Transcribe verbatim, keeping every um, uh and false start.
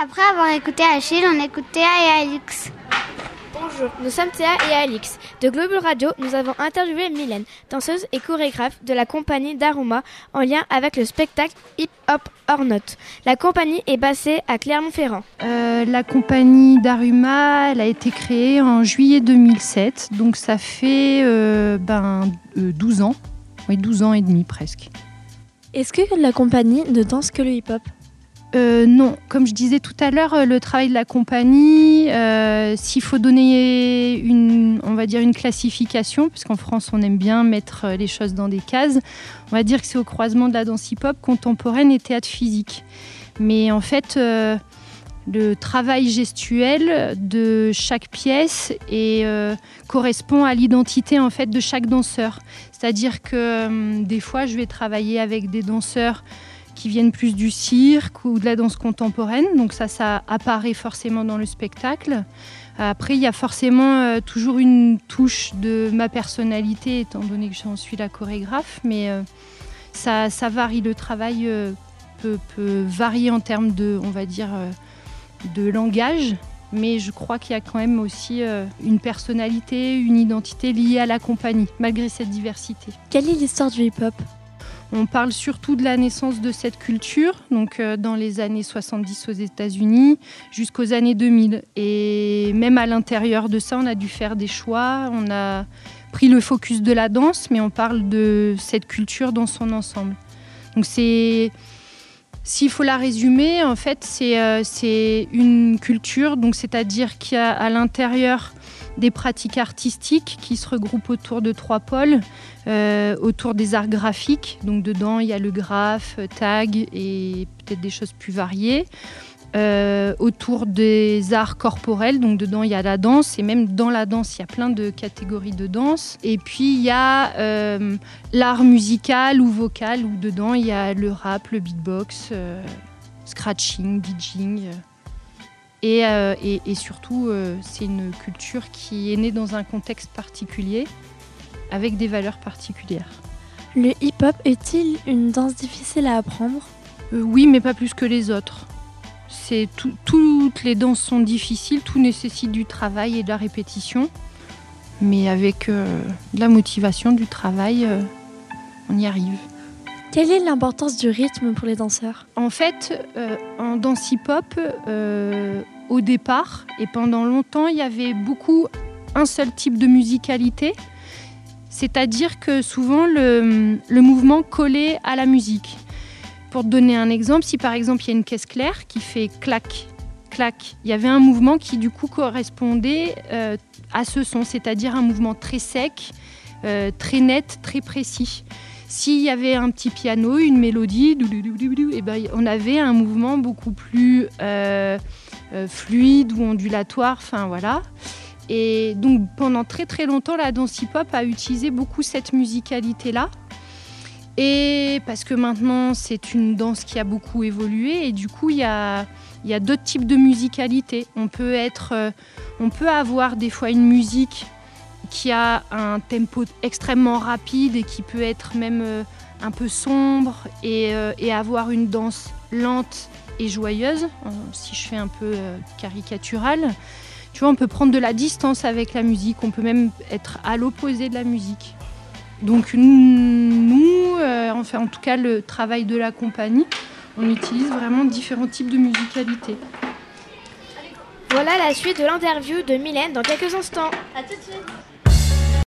Après avoir écouté Achille, on écoutait Théa et Alix. Bonjour, nous sommes Théa et Alix. De Globule Radio, nous avons interviewé Mylène, danseuse et chorégraphe de la compagnie Daruma, en lien avec le spectacle Hip Hop or Not. La compagnie est basée à Clermont-Ferrand. Euh, la compagnie Daruma, elle a été créée en juillet deux mille sept, donc ça fait euh, ben, euh, douze ans, oui douze ans et demi presque. Est-ce que la compagnie ne danse que le hip-hop ? Euh, non, comme je disais tout à l'heure, le travail de la compagnie, euh, s'il faut donner une, on va dire une classification, parce qu'en France on aime bien mettre les choses dans des cases, on va dire que c'est au croisement de la danse hip-hop contemporaine et théâtre physique. Mais en fait, euh, le travail gestuel de chaque pièce et, euh, correspond à l'identité en fait de chaque danseur. C'est-à-dire que euh, des fois, je vais travailler avec des danseurs qui viennent plus du cirque ou de la danse contemporaine. Donc ça, ça apparaît forcément dans le spectacle. Après, il y a forcément euh, toujours une touche de ma personnalité, étant donné que j'en suis la chorégraphe. Mais euh, ça, ça varie. Le travail euh, peut, peut varier en termes de, on va dire, euh, de langage. Mais je crois qu'il y a quand même aussi euh, une personnalité, une identité liée à la compagnie, malgré cette diversité. Quelle est l'histoire du hip-hop ? On parle surtout de la naissance de cette culture, donc euh, dans les années soixante-dix aux États-Unis jusqu'aux années deux mille. Et même à l'intérieur de ça, on a dû faire des choix. On a pris le focus de la danse, mais on parle de cette culture dans son ensemble. Donc c'est, s'il faut la résumer, en fait, c'est, euh, c'est une culture, donc c'est-à-dire qu'il y a à l'intérieur des pratiques artistiques qui se regroupent autour de trois pôles, euh, autour des arts graphiques. Donc dedans, il y a le graphe, tag et peut-être des choses plus variées. Euh, autour des arts corporels, donc dedans, il y a la danse. Et même dans la danse, il y a plein de catégories de danse. Et puis, il y a euh, l'art musical ou vocal, où dedans, il y a le rap, le beatbox, euh, scratching, DJing. Euh. Et, euh, et, et surtout, euh, c'est une culture qui est née dans un contexte particulier, avec des valeurs particulières. Le hip-hop est-il une danse difficile à apprendre ? euh, Oui, mais pas plus que les autres. C'est tout, toutes les danses sont difficiles, tout nécessite du travail et de la répétition. Mais avec euh, de la motivation, du travail, euh, on y arrive. Quelle est l'importance du rythme pour les danseurs ? En fait, euh, en danse hip-hop, euh, au départ, et pendant longtemps, il y avait beaucoup un seul type de musicalité. C'est-à-dire que souvent, le, le mouvement collait à la musique. Pour te donner un exemple, si par exemple, il y a une caisse claire qui fait clac, clac, il y avait un mouvement qui du coup correspondait euh, à ce son, c'est-à-dire un mouvement très sec, euh, très net, très précis. S'il y avait un petit piano, une mélodie, et ben, on avait un mouvement beaucoup plus euh, euh, fluide ou ondulatoire, enfin voilà. Et donc pendant très très longtemps, la danse hip-hop a utilisé beaucoup cette musicalité-là. Et parce que maintenant, c'est une danse qui a beaucoup évolué et du coup, il y a, il y a d'autres types de musicalité. On peut être, euh, on peut avoir des fois une musique qui a un tempo extrêmement rapide et qui peut être même euh, un peu sombre et, euh, et avoir une danse lente et joyeuse, euh, si je fais un peu euh, caricatural. Tu vois, on peut prendre de la distance avec la musique, on peut même être à l'opposé de la musique. Donc nous, euh, enfin en tout cas le travail de la compagnie, on utilise vraiment différents types de musicalité. Voilà la suite de l'interview de Mylène dans quelques instants. À tout de suite.